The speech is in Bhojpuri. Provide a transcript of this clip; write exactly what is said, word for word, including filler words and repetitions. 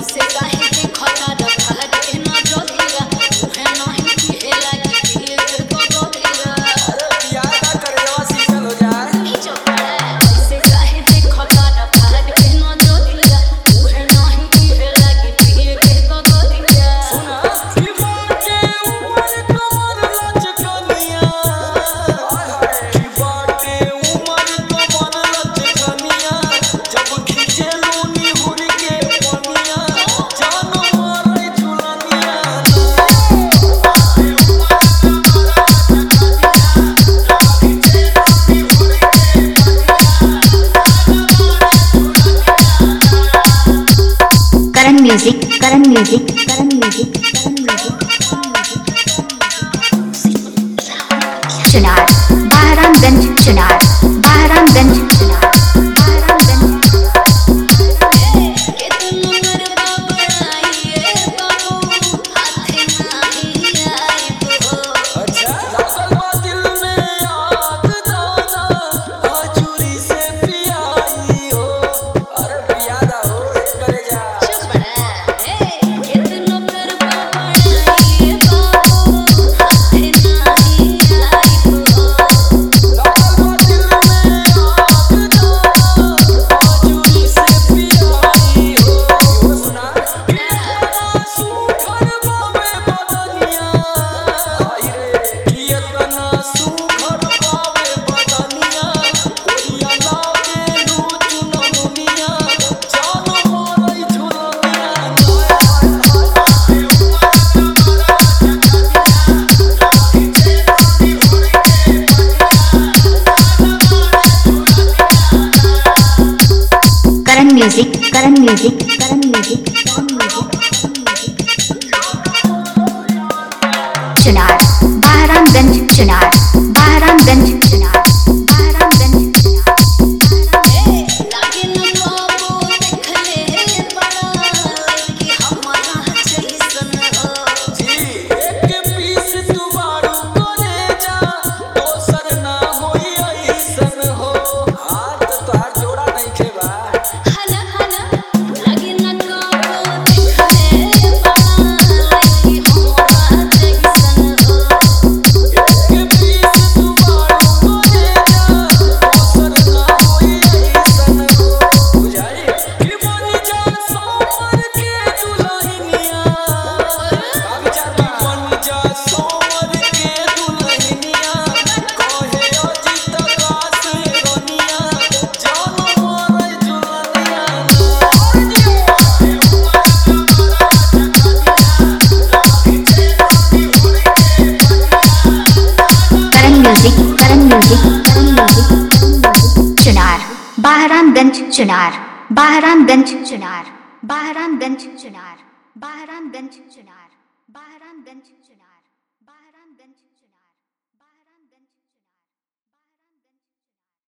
music Karan music Karan music Karan music Chunar Bahramganj Chunar Bahramganj Chunar music Karan music Karan music Karan music Chunar Bahramganj Chunar Bahramganj Chunar Bahramganj Bahramganj Chunar Bahramganj Chunar Bahramganj Chunar Bahramganj Chunar Bahramganj Chunar Bahramganj